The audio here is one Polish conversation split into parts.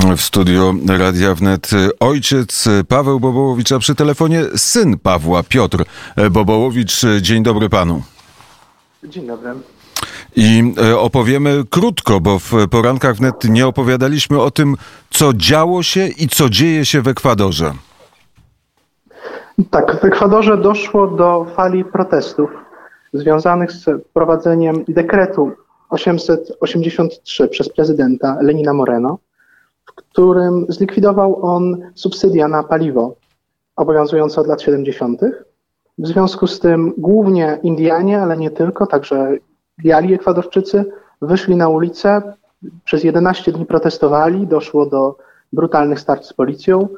W studiu Radia Wnet ojciec Paweł Bobołowicz, a przy telefonie syn Pawła, Piotr Bobołowicz. Dzień dobry panu. Dzień dobry. I opowiemy krótko, bo w porankach Wnet nie opowiadaliśmy o tym, co działo się i co dzieje się w Ekwadorze. Tak, w Ekwadorze doszło do fali protestów związanych z wprowadzeniem dekretu 883 przez prezydenta Lenina Moreno, w którym zlikwidował on subsydia na paliwo obowiązujące od lat 70. W związku z tym głównie Indianie, ale nie tylko, także biali Ekwadorczycy wyszli na ulicę, przez 11 dni protestowali, doszło do brutalnych starć z policją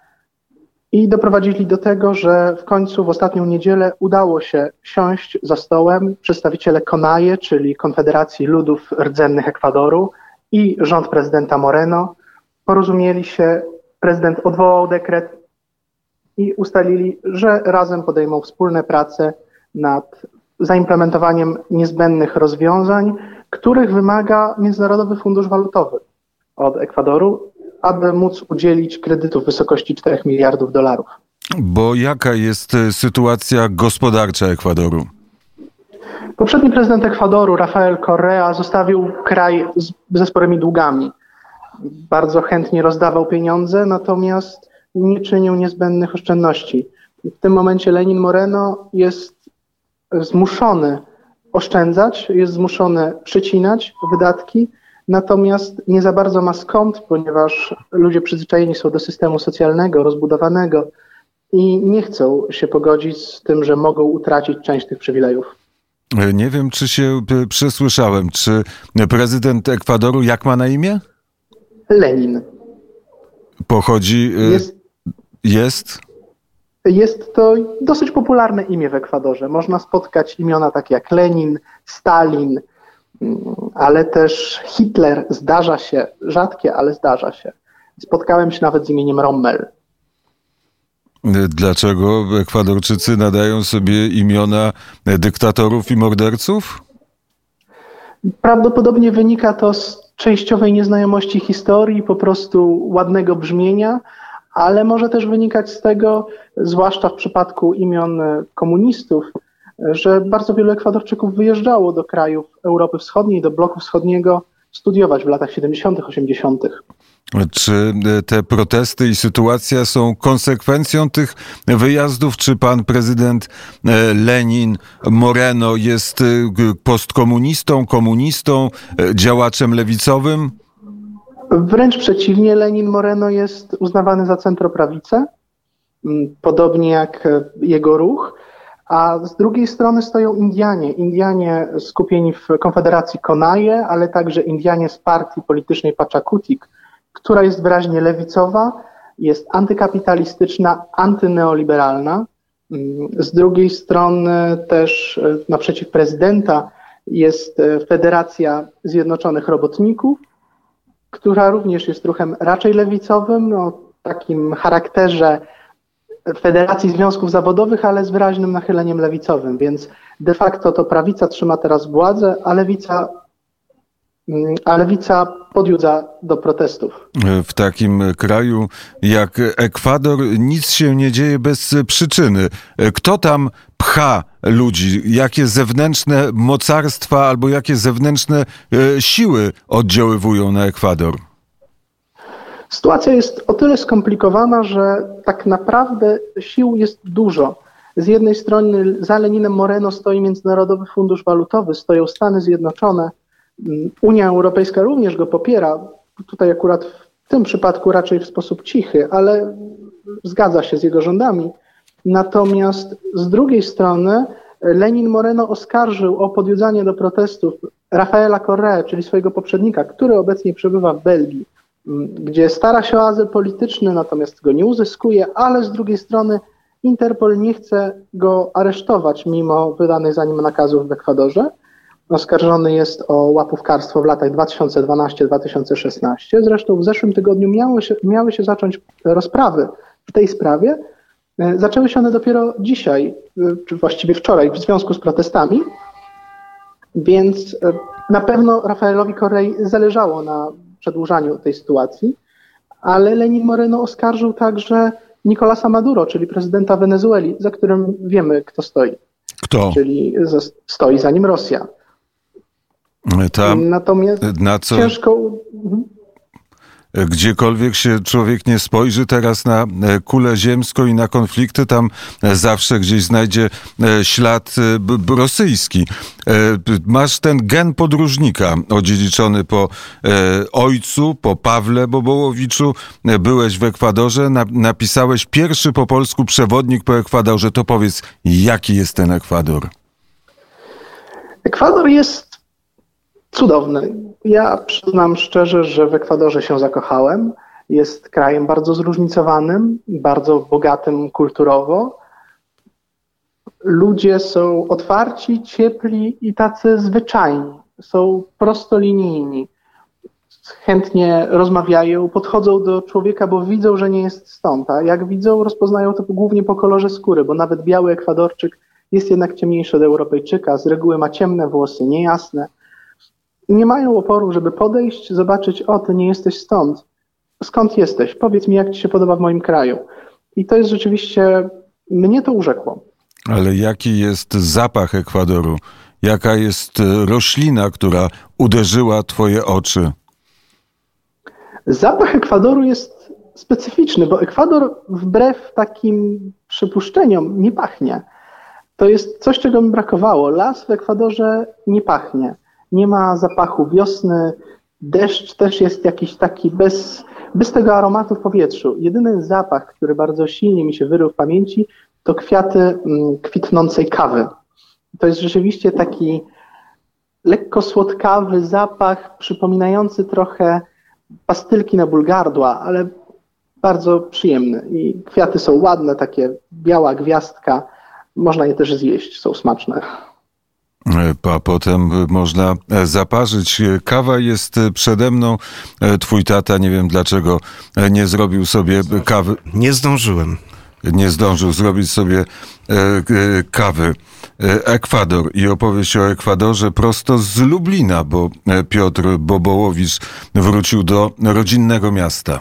i doprowadzili do tego, że w końcu w ostatnią niedzielę udało się siąść za stołem przedstawiciele CONAIE, czyli Konfederacji Ludów Rdzennych Ekwadoru, i rząd prezydenta Moreno. Porozumieli się, prezydent odwołał dekret i ustalili, że razem podejmą wspólne prace nad zaimplementowaniem niezbędnych rozwiązań, których wymaga Międzynarodowy Fundusz Walutowy od Ekwadoru, aby móc udzielić kredytów w wysokości 4 miliardów dolarów. Bo jaka jest sytuacja gospodarcza Ekwadoru? Poprzedni prezydent Ekwadoru, Rafael Correa, zostawił kraj ze sporymi długami. Bardzo chętnie rozdawał pieniądze, natomiast nie czynił niezbędnych oszczędności. W tym momencie Lenin Moreno jest zmuszony oszczędzać, jest zmuszony przycinać wydatki, natomiast nie za bardzo ma skąd, ponieważ ludzie przyzwyczajeni są do systemu socjalnego, rozbudowanego i nie chcą się pogodzić z tym, że mogą utracić część tych przywilejów. Nie wiem, czy się przesłyszałem. Czy prezydent Ekwadoru, jak ma na imię? Lenin. Pochodzi... Jest? Jest to dosyć popularne imię w Ekwadorze. Można spotkać imiona takie jak Lenin, Stalin, ale też Hitler. Zdarza się, rzadkie, ale zdarza się. Spotkałem się nawet z imieniem Rommel. Dlaczego Ekwadorczycy nadają sobie imiona dyktatorów i morderców? Prawdopodobnie wynika to z częściowej nieznajomości historii, po prostu ładnego brzmienia, ale może też wynikać z tego, zwłaszcza w przypadku imion komunistów, że bardzo wielu Ekwadorczyków wyjeżdżało do krajów Europy Wschodniej, do bloku wschodniego studiować w latach 70., 80. Czy te protesty i sytuacja są konsekwencją tych wyjazdów? Czy pan prezydent Lenin Moreno jest postkomunistą, komunistą, działaczem lewicowym? Wręcz przeciwnie, Lenin Moreno jest uznawany za centroprawicę, podobnie jak jego ruch, a z drugiej strony stoją Indianie. Indianie skupieni w Konfederacji CONAIE, ale także Indianie z partii politycznej Pachakutik, która jest wyraźnie lewicowa, jest antykapitalistyczna, antyneoliberalna. Z drugiej strony też naprzeciw prezydenta jest Federacja Zjednoczonych Robotników, która również jest ruchem raczej lewicowym, o takim charakterze Federacji Związków Zawodowych, ale z wyraźnym nachyleniem lewicowym, więc de facto to prawica trzyma teraz władzę, a lewica podjudza do protestów. W takim kraju jak Ekwador nic się nie dzieje bez przyczyny. Kto tam pcha ludzi? Jakie zewnętrzne mocarstwa albo jakie zewnętrzne siły oddziaływują na Ekwador? Sytuacja jest o tyle skomplikowana, że tak naprawdę sił jest dużo. Z jednej strony za Leninem Moreno stoi Międzynarodowy Fundusz Walutowy, stoją Stany Zjednoczone, Unia Europejska również go popiera, tutaj akurat w tym przypadku raczej w sposób cichy, ale zgadza się z jego rządami. Natomiast z drugiej strony Lenin Moreno oskarżył o podjudzanie do protestów Rafaela Correa, czyli swojego poprzednika, który obecnie przebywa w Belgii, gdzie stara się o azyl polityczny, natomiast go nie uzyskuje, ale z drugiej strony Interpol nie chce go aresztować mimo wydanych za nim nakazów w Ekwadorze. Oskarżony jest o łapówkarstwo w latach 2012-2016. Zresztą w zeszłym tygodniu miały się zacząć rozprawy w tej sprawie. Zaczęły się one dopiero dzisiaj, czy właściwie wczoraj, w związku z protestami. Więc na pewno Rafaelowi Correi zależało na przedłużaniu tej sytuacji, Ale Lenin Moreno oskarżył także Nicolasa Maduro, czyli prezydenta Wenezueli, za którym wiemy, kto stoi. Kto? Czyli stoi za nim Rosja. Natomiast ciężko... Gdziekolwiek się człowiek nie spojrzy teraz na kulę ziemską i na konflikty, tam zawsze gdzieś znajdzie ślad rosyjski. Masz ten gen podróżnika odziedziczony po ojcu, po Pawle Bobołowiczu. Byłeś w Ekwadorze, napisałeś pierwszy po polsku przewodnik po Ekwadorze. To powiedz, jaki jest ten Ekwador? Ekwador jest cudowny. Ja przyznam szczerze, że w Ekwadorze się zakochałem. Jest krajem bardzo zróżnicowanym, bardzo bogatym kulturowo. Ludzie są otwarci, ciepli i tacy zwyczajni. Są prostolinijni. Chętnie rozmawiają, podchodzą do człowieka, bo widzą, że nie jest stąd. A jak widzą, rozpoznają to głównie po kolorze skóry, bo nawet biały Ekwadorczyk jest jednak ciemniejszy od Europejczyka. Z reguły ma ciemne włosy, niejasne. Nie mają oporu, żeby podejść, zobaczyć, o, ty nie jesteś stąd. Skąd jesteś? Powiedz mi, jak ci się podoba w moim kraju. I to jest rzeczywiście, mnie to urzekło. Ale jaki jest zapach Ekwadoru? Jaka jest roślina, która uderzyła twoje oczy? Zapach Ekwadoru jest specyficzny, bo Ekwador wbrew takim przypuszczeniom nie pachnie. To jest coś, czego mi brakowało. Las w Ekwadorze nie pachnie. Nie ma zapachu wiosny, deszcz też jest jakiś taki bez tego aromatu w powietrzu. Jedyny zapach, który bardzo silnie mi się wyrył w pamięci, to kwiaty kwitnącej kawy. To jest rzeczywiście taki lekko słodkawy zapach, przypominający trochę pastylki na ból gardła, ale bardzo przyjemny. I kwiaty są ładne, takie biała gwiazdka. Można je też zjeść, są smaczne. A potem można zaparzyć. Kawa jest przede mną. Twój tata, nie wiem dlaczego, nie zrobił sobie kawy. Nie zdążyłem. Nie zdążył zrobić sobie kawy. Ekwador i opowieść o Ekwadorze prosto z Lublina, bo Piotr Bobołowicz wrócił do rodzinnego miasta.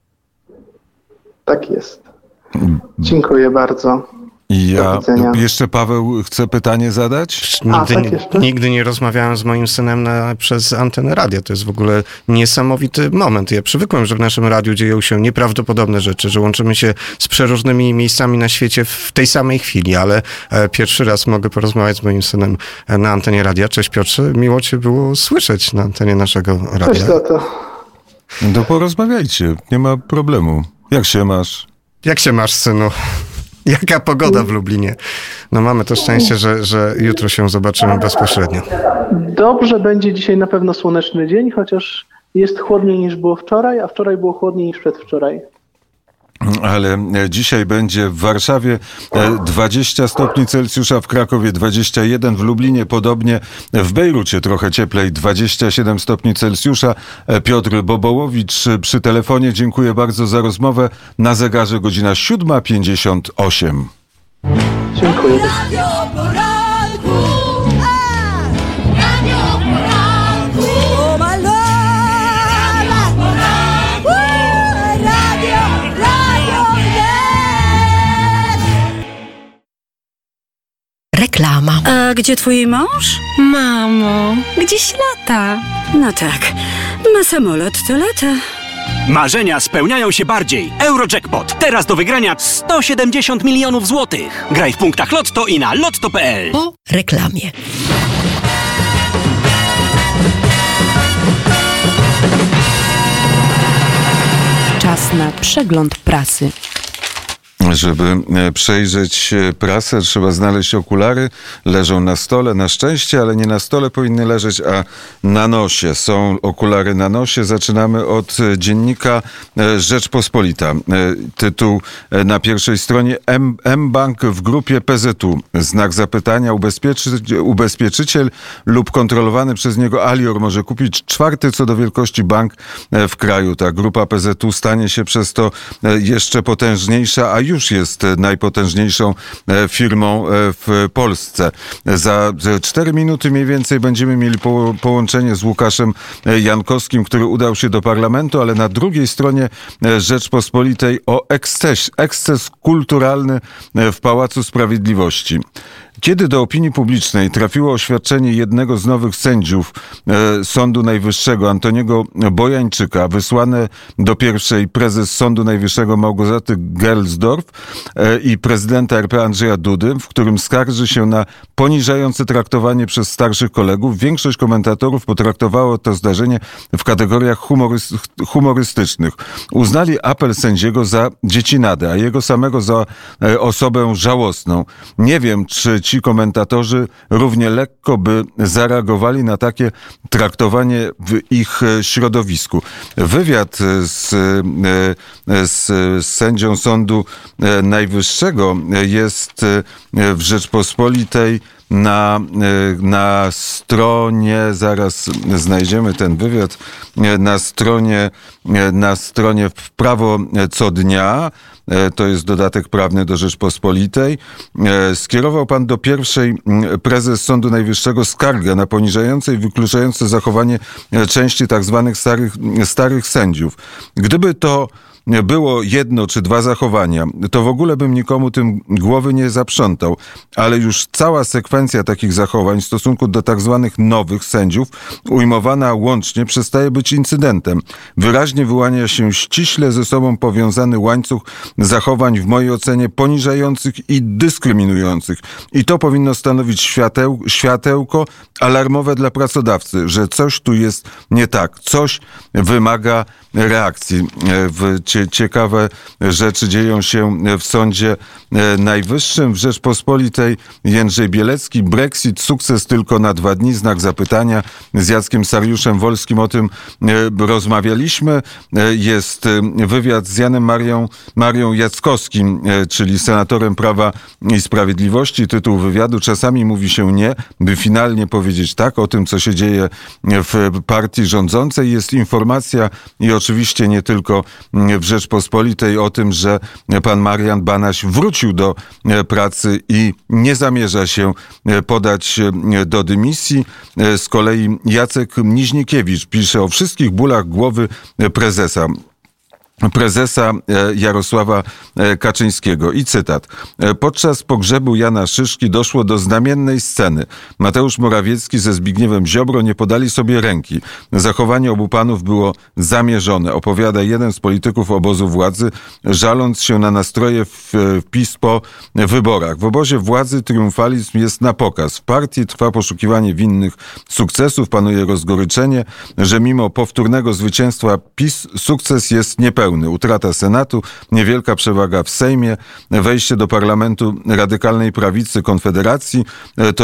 Tak jest. Dziękuję bardzo. I jeszcze Paweł chce pytanie zadać? Nigdy nie rozmawiałem z moim synem przez antenę radia. To jest w ogóle niesamowity moment. Ja przywykłem, że w naszym radiu dzieją się nieprawdopodobne rzeczy, że łączymy się z przeróżnymi miejscami na świecie w tej samej chwili, ale pierwszy raz mogę porozmawiać z moim synem na antenie radia. Cześć Piotrze, miło cię było słyszeć na antenie naszego radia. Cześć tato. No to porozmawiajcie, nie ma problemu. Jak się masz? Jak się masz, synu? Jaka pogoda w Lublinie? No mamy to szczęście, że jutro się zobaczymy bezpośrednio. Dobrze, będzie dzisiaj na pewno słoneczny dzień, chociaż jest chłodniej niż było wczoraj, a wczoraj było chłodniej niż przedwczoraj. Ale dzisiaj będzie w Warszawie 20 stopni Celsjusza, w Krakowie 21, w Lublinie podobnie, w Bejrucie trochę cieplej 27 stopni Celsjusza. Piotr Bobołowicz przy telefonie. Dziękuję bardzo za rozmowę. Na zegarze godzina 7:58. Dziękuję. Reklama. A gdzie twój mąż? Mamo, gdzieś lata. No tak, ma samolot, to lata. Marzenia spełniają się bardziej. Eurojackpot. Teraz do wygrania 170 milionów złotych. Graj w punktach Lotto i na lotto.pl. Po reklamie. Czas na przegląd prasy. Żeby przejrzeć prasę, trzeba znaleźć okulary. Leżą na stole, na szczęście, ale nie na stole powinny leżeć, a na nosie. Są okulary na nosie. Zaczynamy od dziennika Rzeczpospolita. Tytuł na pierwszej stronie: mBank w grupie PZU. Znak zapytania. Ubezpieczyciel lub kontrolowany przez niego Alior może kupić czwarty co do wielkości bank w kraju. Ta grupa PZU stanie się przez to jeszcze potężniejsza, a już już jest najpotężniejszą firmą w Polsce. Za 4 minuty mniej więcej będziemy mieli połączenie z Łukaszem Jankowskim, który udał się do parlamentu, ale na drugiej stronie Rzeczpospolitej o eksces kulturalny w Pałacu Sprawiedliwości. Kiedy do opinii publicznej trafiło oświadczenie jednego z nowych sędziów Sądu Najwyższego, Antoniego Bojańczyka, wysłane do pierwszej prezes Sądu Najwyższego Małgorzaty Gersdorf i prezydenta RP Andrzeja Dudy, w którym skarży się na poniżające traktowanie przez starszych kolegów, większość komentatorów potraktowało to zdarzenie w kategoriach humorystycznych. Uznali apel sędziego za dziecinadę, a jego samego za osobę żałosną. Nie wiem, czy ci komentatorzy równie lekko by zareagowali na takie traktowanie w ich środowisku. Wywiad z sędzią Sądu Najwyższego jest w Rzeczpospolitej na stronie, zaraz znajdziemy ten wywiad, na stronie w Prawo co dnia, to jest dodatek prawny do Rzeczpospolitej. Skierował pan do pierwszej prezes Sądu Najwyższego skargę na poniżające i wykluczające zachowanie części tak zwanych starych sędziów. Gdyby to było jedno czy dwa zachowania, to w ogóle bym nikomu tym głowy nie zaprzątał, ale już cała sekwencja takich zachowań w stosunku do tak zwanych nowych sędziów, ujmowana łącznie, przestaje być incydentem. Wyraźnie wyłania się ściśle ze sobą powiązany łańcuch zachowań w mojej ocenie poniżających i dyskryminujących. I to powinno stanowić światełko alarmowe dla pracodawcy, że coś tu jest nie tak, coś wymaga reakcji. Ciekawe rzeczy dzieją się w Sądzie Najwyższym. W Rzeczpospolitej Jędrzej Bielecki. Brexit, sukces tylko na 2 dni, znak zapytania. Z Jackiem Sariuszem Wolskim o tym rozmawialiśmy. Jest wywiad z Janem Marią Jackowskim, czyli senatorem Prawa i Sprawiedliwości. Tytuł wywiadu: czasami mówi się nie, by finalnie powiedzieć tak. O tym, co się dzieje w partii rządzącej. Jest informacja i oczywiście nie tylko w Rzeczpospolitej o tym, że pan Marian Banaś wrócił do pracy i nie zamierza się podać do dymisji. Z kolei Jacek Miźnikiewicz pisze o wszystkich bólach głowy prezesa Jarosława Kaczyńskiego. I cytat. Podczas pogrzebu Jana Szyszki doszło do znamiennej sceny. Mateusz Morawiecki ze Zbigniewem Ziobro nie podali sobie ręki. Zachowanie obu panów było zamierzone, opowiada jeden z polityków obozu władzy, żaląc się na nastroje w PiS po wyborach. W obozie władzy triumfalizm jest na pokaz. W partii trwa poszukiwanie winnych sukcesów, panuje rozgoryczenie, że mimo powtórnego zwycięstwa PiS sukces jest niepełny. Utrata Senatu, niewielka przewaga w Sejmie, wejście do parlamentu radykalnej prawicy Konfederacji to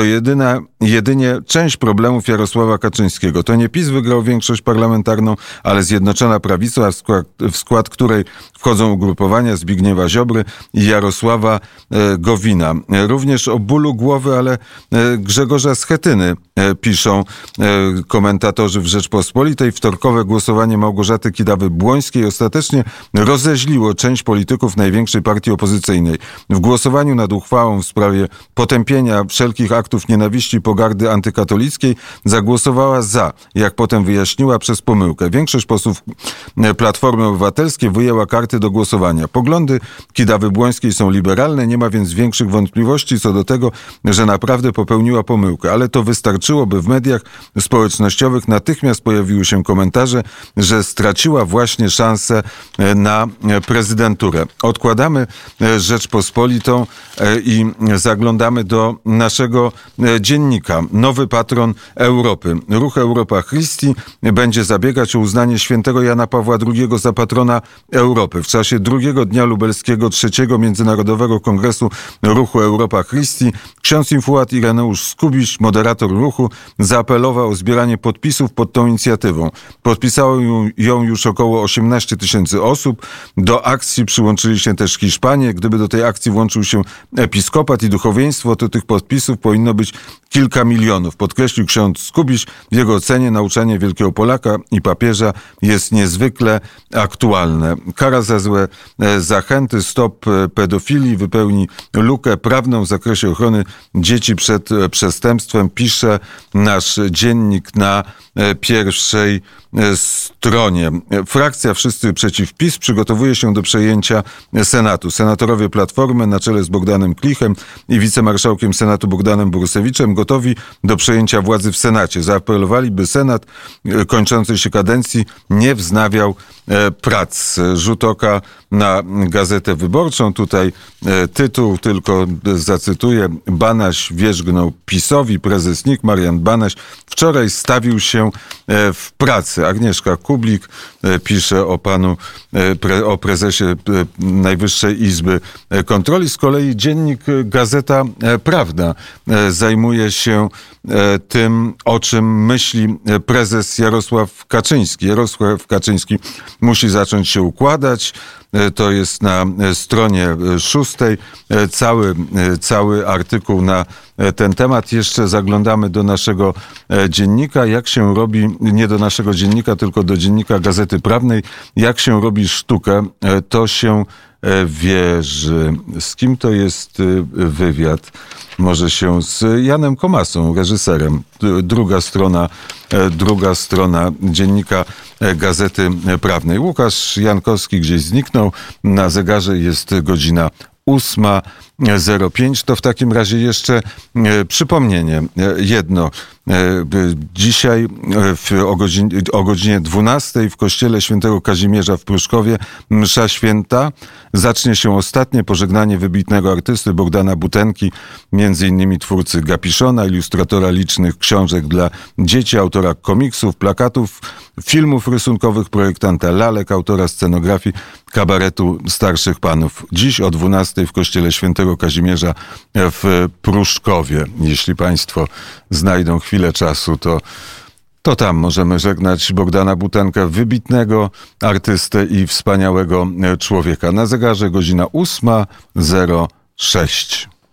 jedynie część problemów Jarosława Kaczyńskiego. To nie PiS wygrał większość parlamentarną, ale Zjednoczona Prawica, w skład której wchodzą ugrupowania Zbigniewa Ziobry i Jarosława Gowina. Również o bólu głowy, ale Grzegorza Schetyny piszą komentatorzy w Rzeczpospolitej. Wtorkowe głosowanie Małgorzaty Kidawy-Błońskiej ostatecznie rozeźliło część polityków największej partii opozycyjnej. W głosowaniu nad uchwałą w sprawie potępienia wszelkich aktów nienawiści i pogardy antykatolickiej zagłosowała za, jak potem wyjaśniła, przez pomyłkę. Większość posłów Platformy Obywatelskiej wyjęła karty do głosowania. Poglądy Kidawy-Błońskiej są liberalne, nie ma więc większych wątpliwości co do tego, że naprawdę popełniła pomyłkę. Ale to wystarczyło, by w mediach społecznościowych natychmiast pojawiły się komentarze, że straciła właśnie szansę na prezydenturę. Odkładamy Rzeczpospolitą i zaglądamy do naszego dziennika. Nowy patron Europy. Ruch Europa Christi będzie zabiegać o uznanie świętego Jana Pawła II za patrona Europy. W czasie drugiego dnia lubelskiego III Międzynarodowego Kongresu Ruchu Europa Christi ksiądz infułat Ireneusz Skubiś, moderator ruchu, zaapelował o zbieranie podpisów pod tą inicjatywą. Podpisało ją już około 18 000 tysięcy osób. Do akcji przyłączyli się też Hiszpanie. Gdyby do tej akcji włączył się episkopat i duchowieństwo, to tych podpisów powinno być kilka milionów. Podkreślił ksiądz Skubiś. W jego ocenie nauczanie wielkiego Polaka i papieża jest niezwykle aktualne. Kara za złe zachęty, stop pedofilii wypełni lukę prawną w zakresie ochrony dzieci przed przestępstwem, pisze nasz dziennik na pierwszej stronie. Frakcja Wszyscy Przeciw PiS przygotowuje się do przejęcia Senatu. Senatorowie Platformy na czele z Bogdanem Klichem i wicemarszałkiem Senatu Bogdanem Borusewiczem gotowi do przejęcia władzy w Senacie. Zaapelowali, by Senat kończącej się kadencji nie wznawiał prac. Rzut oka na Gazetę Wyborczą. Tutaj tytuł, tylko zacytuję. Banaś wierzgnął PiS-owi. Prezes NIK Marian Banaś wczoraj stawił się w pracy. Agnieszka Kublik pisze o prezesie Najwyższej Izby Kontroli. Z kolei dziennik Gazeta Prawna zajmuje się tym, o czym myśli prezes Jarosław Kaczyński. Jarosław Kaczyński musi zacząć się układać. To jest na stronie 6. Cały artykuł na ten temat. Jeszcze zaglądamy do naszego dziennika. Jak się robi, nie do naszego dziennika, tylko do dziennika Gazety Prawnej. Jak się robi sztukę, to się wierzy. Z kim to jest wywiad? Może się z Janem Komasą, reżyserem. Druga strona dziennika Gazety Prawnej. Łukasz Jankowski gdzieś zniknął. Na zegarze jest godzina 8:05. To w takim razie jeszcze przypomnienie jedno. Dzisiaj o godzinie 12 w kościele świętego Kazimierza w Pruszkowie msza święta. Zacznie się ostatnie pożegnanie wybitnego artysty Bogdana Butenki, między innymi twórcy Gapiszona, ilustratora licznych książek dla dzieci, autora komiksów, plakatów, filmów rysunkowych, projektanta lalek, autora scenografii kabaretu Starszych Panów. Dziś o 12 w kościele świętego Kazimierza w Pruszkowie. Jeśli państwo znajdą chwilę czasu, to tam możemy żegnać Bogdana Butenkę, wybitnego artystę i wspaniałego człowieka. Na zegarze godzina 8:06.